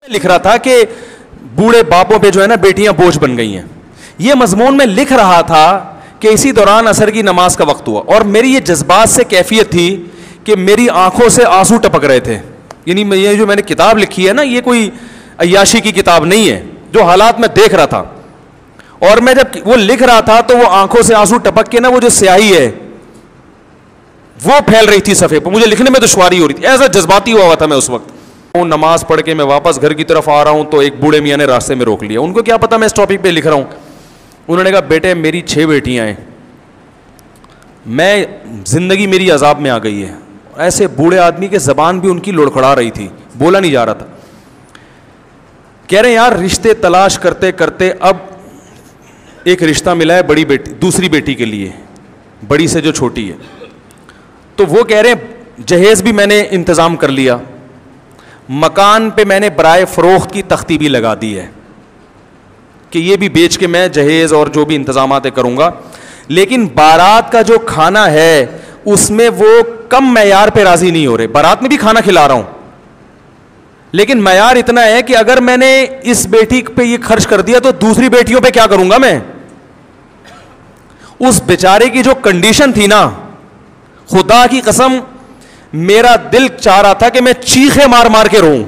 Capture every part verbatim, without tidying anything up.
لکھ رہا تھا کہ بوڑھے باپوں پہ جو ہے نا بیٹیاں بوجھ بن گئی ہیں. یہ مضمون میں لکھ رہا تھا کہ اسی دوران عصر کی نماز کا وقت ہوا, اور میری یہ جذبات سے کیفیت تھی کہ میری آنکھوں سے آنسو ٹپک رہے تھے. یعنی یہ جو میں نے کتاب لکھی ہے نا, یہ کوئی عیاشی کی کتاب نہیں ہے, جو حالات میں دیکھ رہا تھا. اور میں جب وہ لکھ رہا تھا تو وہ آنکھوں سے آنسو ٹپک کے نا وہ جو سیاہی ہے وہ پھیل رہی تھی صفحے پر, مجھے لکھنے میں دشواری ہو رہی تھی, ایسا جذباتی ہوا ہوا تھا میں اس وقت. نماز پڑھ کے میں واپس گھر کی طرف آ رہا ہوں تو ایک بوڑھے میاں نے راستے میں روک لیا. ان کو کیا پتا میں اس ٹاپک پہ لکھ رہا ہوں. انہوں نے کہا بیٹے میری چھ بیٹیاں ہیں, میں زندگی میری عذاب میں آ گئی ہے. ایسے بوڑھے آدمی کے زبان بھی ان کی لڑکھڑا رہی تھی, بولا نہیں جا رہا تھا. کہہ رہے ہیں یار رشتے تلاش کرتے کرتے اب ایک رشتہ ملا ہے بڑی بیٹی دوسری بیٹی کے لیے, بڑی سے جو چھوٹی ہے. تو وہ کہہ رہے ہیں جہیز بھی میں نے انتظام کر لیا, مکان پہ میں نے برائے فروخت کی تختی بھی لگا دی ہے کہ یہ بھی بیچ کے میں جہیز اور جو بھی انتظامات کروں گا. لیکن بارات کا جو کھانا ہے اس میں وہ کم معیار پہ راضی نہیں ہو رہے. بارات میں بھی کھانا کھلا رہا ہوں لیکن معیار اتنا ہے کہ اگر میں نے اس بیٹی پہ یہ خرچ کر دیا تو دوسری بیٹیوں پہ کیا کروں گا میں. اس بیچارے کی جو کنڈیشن تھی نا, خدا کی قسم میرا دل چاہ رہا تھا کہ میں چیخے مار مار کے روؤں,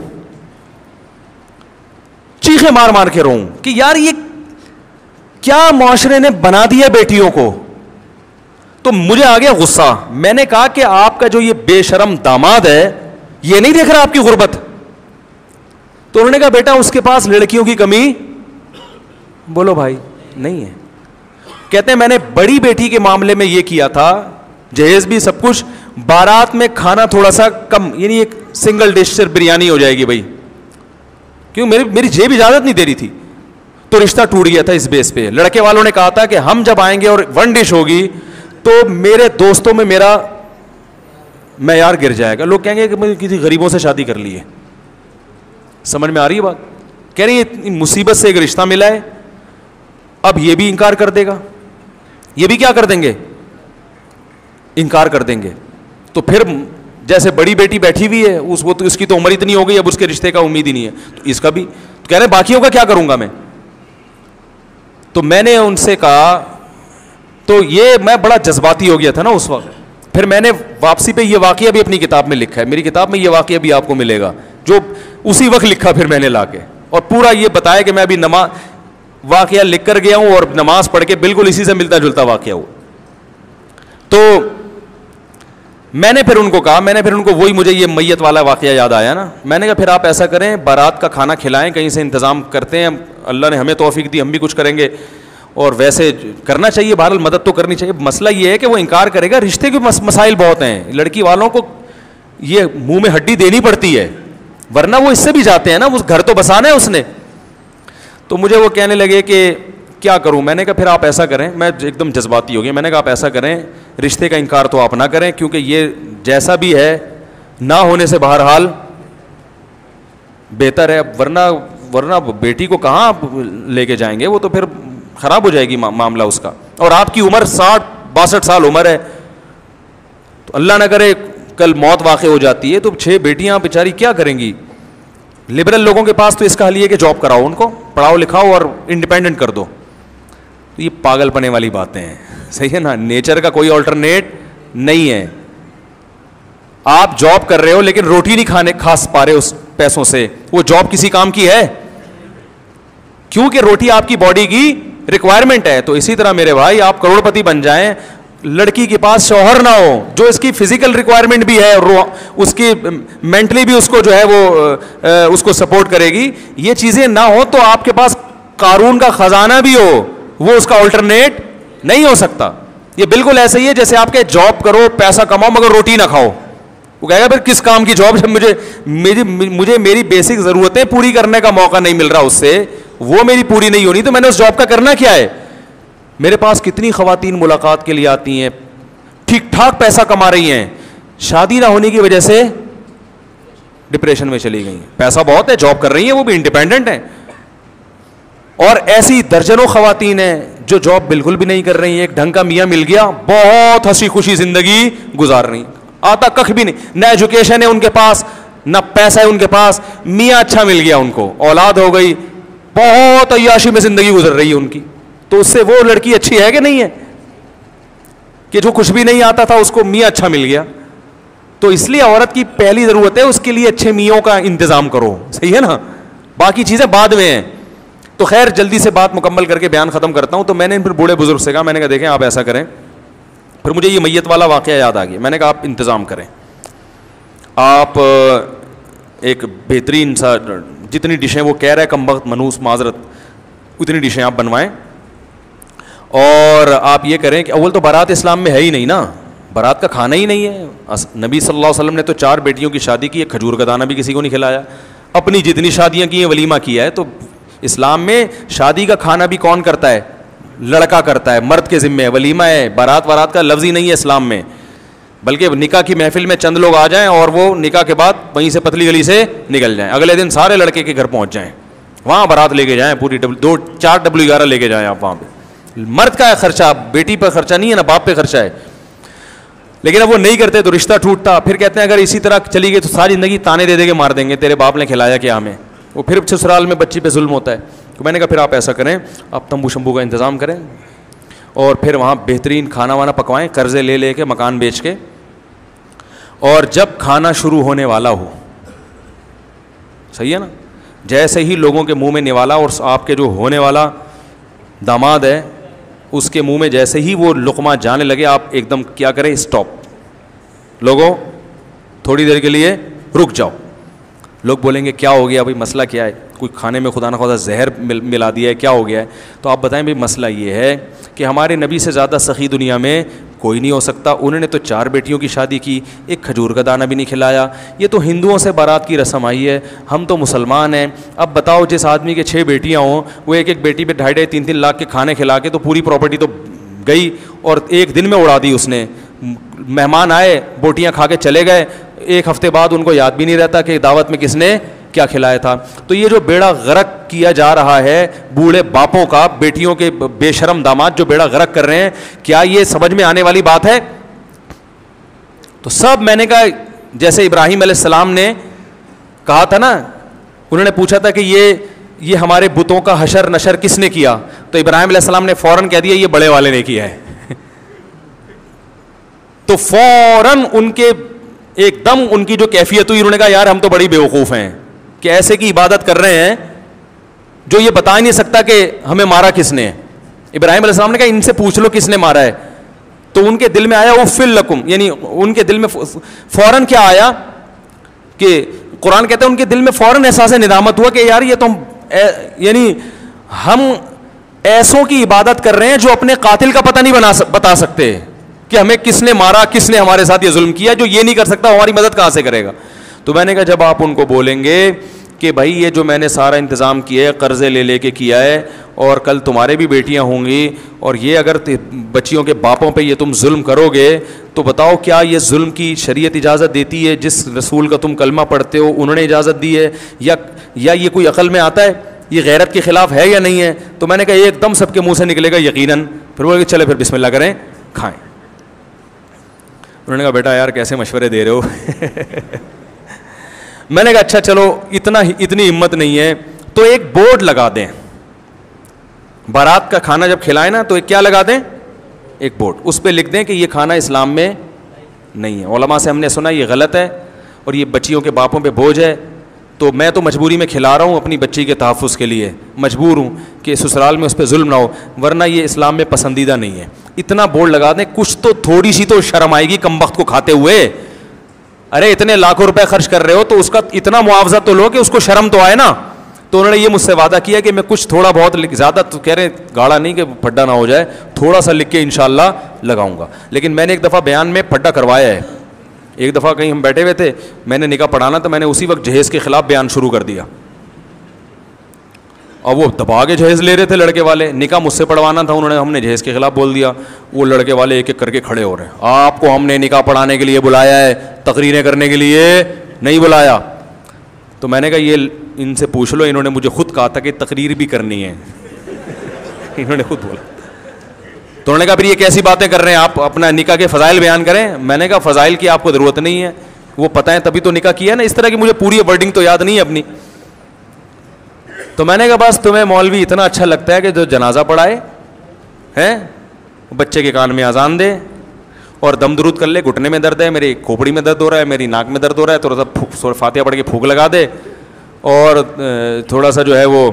چیخے مار مار کے روؤں کہ یار یہ کیا معاشرے نے بنا دیا بیٹیوں کو. تو مجھے آ گیا غصہ. میں نے کہا کہ آپ کا جو یہ بے شرم داماد ہے یہ نہیں دیکھ رہا آپ کی غربت. تو انہوں نے کہا بیٹا اس کے پاس لڑکیوں کی کمی بولو بھائی نہیں ہے. کہتے ہیں میں نے بڑی بیٹی کے معاملے میں یہ کیا تھا, جہیز بھی سب کچھ, بارات میں کھانا تھوڑا سا کم, یعنی ایک سنگل ڈش صرف بریانی ہو جائے گی بھائی, کیوں میری میری جیب اجازت نہیں دے رہی تھی. تو رشتہ ٹوٹ گیا تھا اس بیس پہ. لڑکے والوں نے کہا تھا کہ ہم جب آئیں گے اور ون ڈش ہوگی تو میرے دوستوں میں میرا معیار گر جائے گا, لوگ کہیں گے کہ میں کسی غریبوں سے شادی کر لی ہے. سمجھ میں آ رہی ہے بات. کہہ رہی ہے مصیبت سے ایک رشتہ ملا ہے, اب یہ بھی انکار کر دے گا, یہ بھی کیا کر دیں گے انکار کر دیں گے. تو پھر جیسے بڑی بیٹی بیٹھی ہوئی ہے اس وہ تو اس کی تو عمر اتنی ہو گئی اب اس کے رشتے کا امید ہی نہیں ہے, تو اس کا بھی تو کہہ رہے باقیوں کا کیا کروں گا میں. تو میں نے ان سے کہا, تو یہ میں بڑا جذباتی ہو گیا تھا نا اس وقت. پھر میں نے واپسی پہ یہ واقعہ بھی اپنی کتاب میں لکھا ہے, میری کتاب میں یہ واقعہ بھی آپ کو ملے گا جو اسی وقت لکھا پھر میں نے لا کے, اور پورا یہ بتایا کہ میں ابھی نماز واقعہ لکھ کر گیا ہوں اور نماز پڑھ کے بالکل اسی سے ملتا جلتا واقعہ ہو. تو میں نے پھر ان کو کہا, میں نے پھر ان کو وہی مجھے یہ میت والا واقعہ یاد آیا نا, میں نے کہا پھر آپ ایسا کریں بارات کا کھانا کھلائیں, کہیں سے انتظام کرتے ہیں, اللہ نے ہمیں توفیق دی ہم بھی کچھ کریں گے, اور ویسے کرنا چاہیے, بہرحال مدد تو کرنی چاہیے. مسئلہ یہ ہے کہ وہ انکار کرے گا, رشتے کے مسائل بہت ہیں, لڑکی والوں کو یہ منہ میں ہڈی دینی پڑتی ہے ورنہ وہ اس سے بھی جاتے ہیں نا, وہ گھر تو بسانا ہے اس نے. تو مجھے وہ کہنے لگے کہ کیا کروں. میں نے کہا پھر آپ ایسا کریں, میں ایک دم جذباتی ہو گیا, میں نے کہا آپ ایسا کریں رشتے کا انکار تو آپ نہ کریں, کیونکہ یہ جیسا بھی ہے نہ ہونے سے بہرحال بہتر ہے, ورنہ ورنہ بیٹی کو کہاں لے کے جائیں گے, وہ تو پھر خراب ہو جائے گی معاملہ اس کا. اور آپ کی عمر ساٹھ باسٹھ سال عمر ہے, تو اللہ نہ کرے کل موت واقع ہو جاتی ہے تو چھ بیٹیاں بیچاری کیا کریں گی. لبرل لوگوں کے پاس تو اس کا حل یہ کہ جاب کراؤ, ان کو پڑھاؤ لکھاؤ اور انڈیپینڈنٹ کر دو. تو یہ پاگل پنے والی باتیں ہیں, صحیح ہے نا. نیچر کا کوئی آلٹرنیٹ نہیں ہے. آپ جاب کر رہے ہو لیکن روٹی نہیں کھانے کھا پا رہے اس پیسوں سے, وہ جاب کسی کام کی ہے کیونکہ روٹی آپ کی باڈی کی ریکوائرمنٹ ہے. تو اسی طرح میرے بھائی آپ کروڑ پتی بن جائیں, لڑکی کے پاس شوہر نہ ہو جو اس کی فزیکل ریکوائرمنٹ بھی ہے اور اس کی مینٹلی بھی اس کو جو ہے وہ اس کو سپورٹ کرے گی, یہ چیزیں نہ ہو تو آپ کے پاس قارون کا خزانہ بھی ہو وہ اس کا آلٹرنیٹ نہیں ہو سکتا. یہ بالکل ایسے ہی ہے جیسے آپ کے جاب کرو پیسہ کماؤ مگر روٹی نہ کھاؤ. وہ کہے گا پھر کس کام کی جاب جب مجھے میری مجھے میری بیسک ضرورتیں پوری کرنے کا موقع نہیں مل رہا, اس سے وہ میری پوری نہیں ہونی, تو میں نے اس جاب کا کرنا کیا ہے. میرے پاس کتنی خواتین ملاقات کے لیے آتی ہیں, ٹھیک ٹھاک پیسہ کما رہی ہیں, شادی نہ ہونے کی وجہ سے ڈپریشن میں چلی گئی ہیں. پیسہ بہت ہے, جاب کر رہی ہیں, وہ بھی انڈیپینڈنٹ ہیں. اور ایسی درجنوں خواتین ہیں جو جاب بالکل بھی نہیں کر رہی ہیں, ایک ڈھنگ کا میاں مل گیا, بہت ہنسی خوشی زندگی گزار رہی ہیں, آتا کخ بھی نہیں, نہ ایجوکیشن ہے ان کے پاس, نہ پیسہ ہے ان کے پاس, میاں اچھا مل گیا ان کو, اولاد ہو گئی, بہت عیاشی میں زندگی گزر رہی ہے ان کی, تو اس سے وہ لڑکی اچھی ہے کہ نہیں ہے کہ جو کچھ بھی نہیں آتا تھا اس کو میاں اچھا مل گیا. تو اس لیے عورت کی پہلی ضرورت ہے اس کے لیے اچھے میوں کا انتظام کرو, صحیح ہے نا, باقی چیزیں بعد میں ہیں. تو خیر جلدی سے بات مکمل کر کے بیان ختم کرتا ہوں. تو میں نے پھر بوڑھے بزرگ سے کہا, میں نے کہا دیکھیں آپ ایسا کریں, پھر مجھے یہ میت والا واقعہ یاد آ گیا. میں نے کہا آپ انتظام کریں, آپ ایک بہترین سا جتنی ڈشیں وہ کہہ رہے کم وقت منوس معذرت اتنی ڈشیں آپ بنوائیں, اور آپ یہ کریں کہ اول تو بارات اسلام میں ہے ہی نہیں نا, بارات کا کھانا ہی نہیں ہے. نبی صلی اللہ علیہ وسلم نے تو چار بیٹیوں کی شادی کی, کھجور کا دانہ بھی کسی کو نہیں کھلایا, اپنی جتنی شادیاں کی ہیں ولیمہ کیا ہے. تو اسلام میں شادی کا کھانا بھی کون کرتا ہے؟ لڑکا کرتا ہے, مرد کے ذمہ ہے, ولیمہ ہے. بارات وارات کا لفظ ہی نہیں ہے اسلام میں, بلکہ نکاح کی محفل میں چند لوگ آ جائیں اور وہ نکاح کے بعد وہیں سے پتلی گلی سے نکل جائیں, اگلے دن سارے لڑکے کے گھر پہنچ جائیں, وہاں بارات لے کے جائیں پوری دو چار ڈبلو گیارہ لے کے جائیں آپ وہاں پہ. مرد کا ہے خرچہ, بیٹی پہ خرچہ نہیں ہے نا, باپ پہ خرچہ ہے. لیکن اب وہ نہیں کرتے تو رشتہ ٹوٹتا. پھر کہتے ہیں اگر اسی طرح چلی گئی تو ساری زندگی تانے دے دے کے مار دیں گے, تیرے باپ نے کھلایا کیا ہمیں. وہ پھر سسرال میں بچی پہ ظلم ہوتا ہے. تو میں نے کہا پھر آپ ایسا کریں, آپ تمبو شمبو کا انتظام کریں اور پھر وہاں بہترین کھانا وانا پکوائیں, قرضے لے لے کے مکان بیچ کے, اور جب کھانا شروع ہونے والا ہو, صحیح ہے نا, جیسے ہی لوگوں کے منہ میں نوالا, اور آپ کے جو ہونے والا داماد ہے اس کے منہ میں جیسے ہی وہ لقمہ جانے لگے, آپ ایک دم کیا کریں, اسٹاپ, لوگوں تھوڑی دیر کے لیے رک جاؤ. لوگ بولیں گے کیا ہو گیا بھائی, مسئلہ کیا ہے, کوئی کھانے میں خدا نہ خدا زہر ملا دیا ہے, کیا ہو گیا ہے. تو آپ بتائیں بھائی مسئلہ یہ ہے کہ ہمارے نبی سے زیادہ سخی دنیا میں کوئی نہیں ہو سکتا. انہوں نے تو چار بیٹیوں کی شادی کی, ایک کھجور کا دانہ بھی نہیں کھلایا. یہ تو ہندوؤں سے بارات کی رسم آئی ہے, ہم تو مسلمان ہیں. اب بتاؤ جس آدمی کے چھ بیٹیاں ہوں, وہ ایک ایک بیٹی پہ ڈھائی ڈھائی تین تین لاکھ کے کھانے کھلا کے تو پوری پراپرٹی تو گئی, اور ایک دن میں اڑا دی اس نے. مہمان آئے, بوٹیاں کھا کے چلے گئے, ایک ہفتے بعد ان کو یاد بھی نہیں رہتا کہ دعوت میں کس نے کیا کھلایا تھا. تو یہ جو بیڑا غرق کیا جا رہا ہے بوڑھے باپوں کا, بیٹیوں کے بے شرم داماد جو بیڑا غرق کر رہے ہیں, کیا یہ سمجھ میں آنے والی بات ہے؟ تو سب میں نے کہا جیسے ابراہیم علیہ السلام نے کہا تھا نا, انہوں نے پوچھا تھا کہ یہ یہ ہمارے بتوں کا حشر نشر کس نے کیا, تو ابراہیم علیہ السلام نے فوراً کہہ دیا یہ بڑے والے نے کیا ہے. تو فوراً ان کے ایک دم ان کی جو کیفیت ہوئی, انہوں نے کہا یار ہم تو بڑی بیوقوف ہیں کہ ایسے کی عبادت کر رہے ہیں جو یہ بتا ہی نہیں سکتا کہ ہمیں مارا کس نے. ابراہیم علیہ السلام نے کہا ان سے پوچھ لو کس نے مارا ہے. تو ان کے دل میں آیا وہ فل لکم, یعنی ان کے دل میں فوراً کیا آیا کہ قرآن کہتا ہے ان کے دل میں فوراً احساس ندامت ہوا کہ یار یہ تو یعنی ہم ایسوں کی عبادت کر رہے ہیں جو اپنے قاتل کا پتہ نہیں بنا بتا سکتے کہ ہمیں کس نے مارا, کس نے ہمارے ساتھ یہ ظلم کیا. جو یہ نہیں کر سکتا ہماری مدد کہاں سے کرے گا. تو میں نے کہا جب آپ ان کو بولیں گے کہ بھائی یہ جو میں نے سارا انتظام کیا ہے قرضے لے لے کے کیا ہے, اور کل تمہارے بھی بیٹیاں ہوں گی, اور یہ اگر بچیوں کے باپوں پہ یہ تم ظلم کرو گے تو بتاؤ کیا یہ ظلم کی شریعت اجازت دیتی ہے؟ جس رسول کا تم کلمہ پڑھتے ہو انہوں نے اجازت دی ہے, یا یا یہ کوئی عقل میں آتا ہے؟ یہ غیرت کے خلاف ہے یا نہیں ہے؟ تو میں نے کہا ایک دم سب کے منہ سے نکلے گا یقیناً. پھر وہ چلے پھر بسم اللہ کریں کھائیں. انہوں نے کہا بیٹا یار کیسے مشورے دے رہے ہو. میں نے کہا اچھا چلو اتنا اتنی ہمت نہیں ہے تو ایک بورڈ لگا دیں, بارات کا کھانا جب کھلائیں نا تو ایک کیا لگا دیں, ایک بورڈ, اس پہ لکھ دیں کہ یہ کھانا اسلام میں نہیں ہے. علماء سے ہم نے سنا یہ غلط ہے اور یہ بچیوں کے باپوں پہ بوجھ ہے, تو میں تو مجبوری میں کھلا رہا ہوں اپنی بچی کے تحفظ کے لیے, مجبور ہوں کہ سسرال میں اس پہ ظلم نہ ہو, ورنہ یہ اسلام میں پسندیدہ نہیں ہے. اتنا بورڈ لگا دیں, کچھ تو تھوڑی سی تو شرم آئے گی کم وقت کو کھاتے ہوئے. ارے اتنے لاکھوں روپے خرچ کر رہے ہو تو اس کا اتنا معاوضہ تو لو کہ اس کو شرم تو آئے نا. تو انہوں نے یہ مجھ سے وعدہ کیا کہ میں کچھ تھوڑا بہت, زیادہ تو کہہ رہے گاڑا نہیں کہ پھڈا نہ ہو جائے, تھوڑا سا لکھ کے انشاءاللہ لگاؤں گا. لیکن میں نے ایک دفعہ بیان میں پھڈا کروایا ہے. ایک دفعہ کہیں ہم بیٹھے ہوئے تھے, میں نے نکاح پڑھانا تو میں نے اسی وقت جہیز کے خلاف بیان شروع کر دیا, اور وہ دبا کے جہیز لے رہے تھے لڑکے والے. نکاح مجھ سے پڑھوانا تھا, انہوں نے ہم نے جہیز کے خلاف بول دیا. وہ لڑکے والے ایک ایک کر کے کھڑے ہو رہے ہیں, آپ کو ہم نے نکاح پڑھانے کے لیے بلایا ہے, تقریریں کرنے کے لیے نہیں بلایا. تو میں نے کہا یہ ان سے پوچھ لو, انہوں نے مجھے خود کہا تھا کہ تقریر بھی کرنی ہے. انہوں نے خود بولا. تو انہوں نے کہا پھر یہ کیسی باتیں کر رہے ہیں آپ, اپنا نکاح کے فضائل بیان کریں. میں نے کہا فضائل کی آپ کو ضرورت نہیں ہے, وہ پتہ ہے تبھی تو نکاح کیا نا. اس طرح کی مجھے پوری ورڈنگ تو یاد نہیں ہے اپنی. تو میں نے کہا بس تمہیں مولوی اتنا اچھا لگتا ہے کہ جو جنازہ پڑھائے ہیں, بچے کے کان میں اذان دے اور دم درود کر لے, گھٹنے میں درد ہے, میری کھوپڑی میں درد ہو رہا ہے, میری ناک میں درد ہو رہا ہے, تھوڑا سا فاتحہ پڑھ کے پھونک لگا دے اور تھوڑا سا جو ہے وہ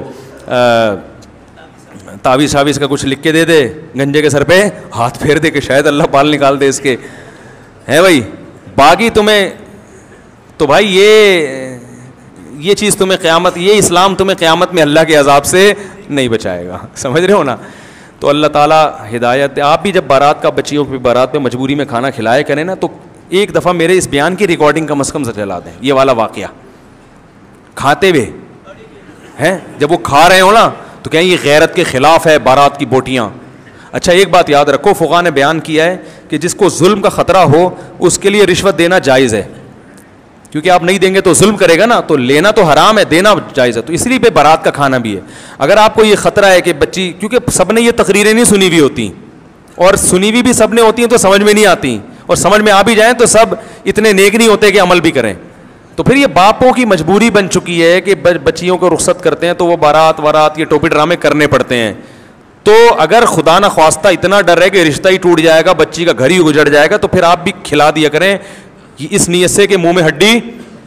تعویذ شاویز کا کچھ لکھ کے دے دے, گنجے کے سر پہ ہاتھ پھیر دے کہ شاید اللہ بال نکال دے اس کے, ہے بھائی. باقی تمہیں تو بھائی یہ یہ چیز تمہیں قیامت, یہ اسلام تمہیں قیامت میں اللہ کے عذاب سے نہیں بچائے گا, سمجھ رہے ہو نا. تو اللہ تعالیٰ ہدایت. آپ بھی جب بارات کا, بچیوں کی بارات میں مجبوری میں کھانا کھلائے کریں نا, تو ایک دفعہ میرے اس بیان کی ریکارڈنگ کم از کم سے چلا دیں, یہ والا واقعہ کھاتے ہوئے ہیں, جب وہ کھا رہے ہو نا تو کہیں یہ غیرت کے خلاف ہے بارات کی بوٹیاں. اچھا ایک بات یاد رکھو, فقہا نے بیان کیا ہے کہ جس کو ظلم کا خطرہ ہو اس کے لیے رشوت دینا جائز ہے, کیونکہ آپ نہیں دیں گے تو ظلم کرے گا نا, تو لینا تو حرام ہے, دینا جائز ہے. تو اس لیے پہ بارات کا کھانا بھی ہے. اگر آپ کو یہ خطرہ ہے کہ بچی, کیونکہ سب نے یہ تقریریں نہیں سنی ہوئی ہوتی, اور سنی ہوئی بھی سب نے ہوتی ہیں تو سمجھ میں نہیں آتی, اور سمجھ میں آ بھی جائیں تو سب اتنے نیک نہیں ہوتے کہ عمل بھی کریں. تو پھر یہ باپوں کی مجبوری بن چکی ہے کہ بچیوں کو رخصت کرتے ہیں تو وہ بارات وارات یہ ٹوپی ڈرامے کرنے پڑتے ہیں. تو اگر خدا نہ خواستہ اتنا ڈر ہے کہ رشتہ ہی ٹوٹ جائے گا, بچی کا گھر ہی اجڑ جائے گا, تو پھر آپ بھی کھلا دیا کریں اس نیت سے کہ منہ میں ہڈی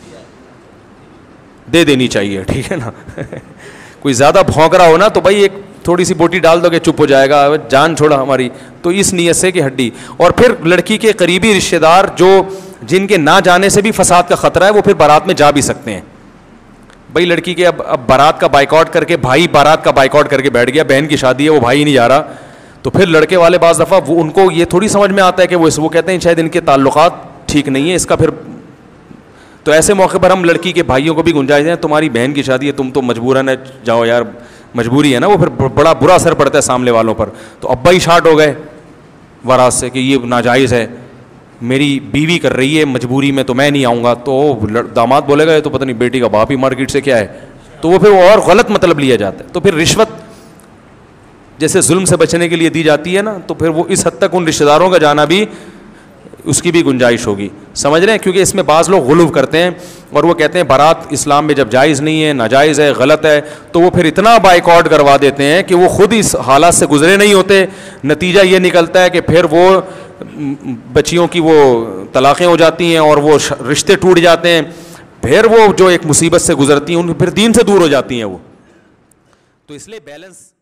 دے دینی چاہیے, ٹھیک ہے نا. کوئی زیادہ بھونک رہا ہو نا تو بھائی ایک تھوڑی سی بوٹی ڈال دو کہ چپ ہو جائے گا, جان چھوڑا ہماری. تو اس نیت سے کہ ہڈی. اور پھر لڑکی کے قریبی رشتہ دار جو جن کے نہ جانے سے بھی فساد کا خطرہ ہے, وہ پھر بارات میں جا بھی سکتے ہیں. بھائی لڑکی کے اب اب بارات کا بائیکاٹ کر کے, بھائی بارات کا بائیکاٹ کر کے بیٹھ گیا, بہن کی شادی ہے وہ بھائی نہیں جا رہا, تو پھر لڑکے والے بعض دفعہ وہ ان کو یہ تھوڑی سمجھ میں آتا ہے کہ وہ وہ کہتے ہیں شاید ان کے تعلقات ٹھیک نہیں ہے اس کا, پھر تو ایسے موقع پر ہم لڑکی کے بھائیوں کو بھی گنجائش دیں, تمہاری بہن کی شادی ہے, تم تو مجبوراً جاؤ یار, مجبوری ہے نا. وہ پھر بڑا برا اثر پڑتا ہے سامنے والوں پر. تو ابا ہی شارٹ ہو گئے بارات سے کہ یہ ناجائز ہے, میری بیوی کر رہی ہے مجبوری میں تو میں نہیں آؤں گا. تو داماد بولے گا یہ تو پتہ نہیں بیٹی کا باپ ہی مارکیٹ سے کیا ہے, تو وہ پھر اور غلط مطلب لیا جاتا ہے. تو پھر رشوت جیسے ظلم سے بچنے کے لیے دی جاتی ہے نا, تو پھر وہ اس حد تک ان رشتہ داروں کا جانا بھی اس کی بھی گنجائش ہوگی, سمجھ رہے ہیں. کیونکہ اس میں بعض لوگ غلو کرتے ہیں اور وہ کہتے ہیں بارات اسلام میں جب جائز نہیں ہے, ناجائز ہے, غلط ہے, تو وہ پھر اتنا بائیکاٹ کروا دیتے ہیں کہ وہ خود اس حالات سے گزرے نہیں ہوتے. نتیجہ یہ نکلتا ہے کہ پھر وہ بچیوں کی وہ طلاقیں ہو جاتی ہیں اور وہ رشتے ٹوٹ جاتے ہیں, پھر وہ جو ایک مصیبت سے گزرتی ہیں ان پھر دین سے دور ہو جاتی ہیں وہ. تو اس لیے بیلنس